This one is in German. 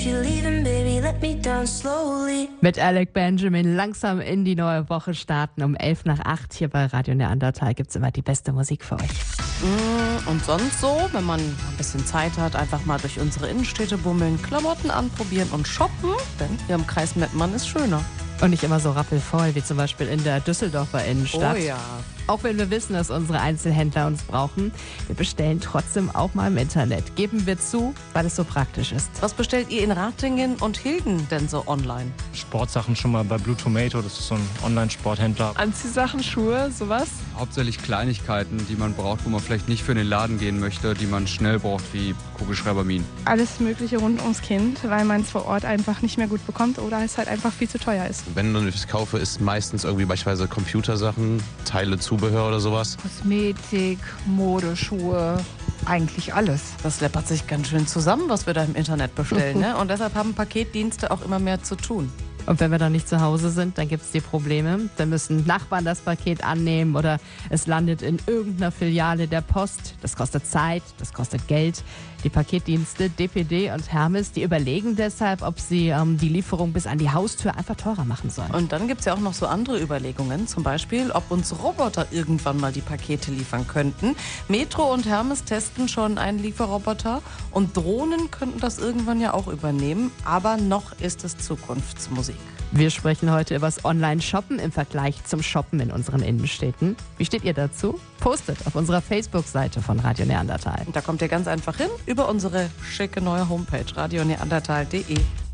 you're leaving, baby, let me down slowly. Mit Alec Benjamin langsam in die neue Woche starten. Um 7:55 hier bei Radio Neandertal gibt es immer die beste Musik für euch. Und sonst so, wenn man ein bisschen Zeit hat, einfach mal durch unsere Innenstädte bummeln, Klamotten anprobieren und shoppen, denn hier im Kreis Mettmann ist schöner. Und nicht immer so rappelvoll, wie zum Beispiel in der Düsseldorfer Innenstadt. Oh ja. Auch wenn wir wissen, dass unsere Einzelhändler uns brauchen, wir bestellen trotzdem auch mal im Internet. Geben wir zu, weil es so praktisch ist. Was bestellt ihr in Ratingen und Hilden denn so online? Sportsachen schon mal bei Blue Tomato, das ist so ein Online-Sporthändler. Anziehsachen, Schuhe, sowas? Hauptsächlich Kleinigkeiten, die man braucht, wo man vielleicht nicht für den Laden gehen möchte, die man schnell braucht, wie Kugelschreiber, Minen. Alles Mögliche rund ums Kind, weil man es vor Ort einfach nicht mehr gut bekommt oder es halt einfach viel zu teuer ist. Wenn ich es kaufe, ist meistens irgendwie beispielsweise Computersachen, Teile, Zubehör oder sowas. Kosmetik, Modeschuhe, eigentlich alles. Das läppert sich ganz schön zusammen, was wir da im Internet bestellen, ne? Und deshalb haben Paketdienste auch immer mehr zu tun. Und wenn wir dann nicht zu Hause sind, dann gibt es die Probleme. Dann müssen Nachbarn das Paket annehmen oder es landet in irgendeiner Filiale der Post. Das kostet Zeit, das kostet Geld. Die Paketdienste DPD und Hermes, die überlegen deshalb, ob sie die Lieferung bis an die Haustür einfach teurer machen sollen. Und dann gibt es ja auch noch so andere Überlegungen, zum Beispiel, ob uns Roboter irgendwann mal die Pakete liefern könnten. Metro und Hermes testen schon einen Lieferroboter und Drohnen könnten das irgendwann ja auch übernehmen, aber noch ist es Zukunftsmusik. Wir sprechen heute über das Online-Shoppen im Vergleich zum Shoppen in unseren Innenstädten. Wie steht ihr dazu? Postet auf unserer Facebook-Seite von Radio Neandertal. Und da kommt ihr ganz einfach hin über unsere schicke neue Homepage radioneandertal.de.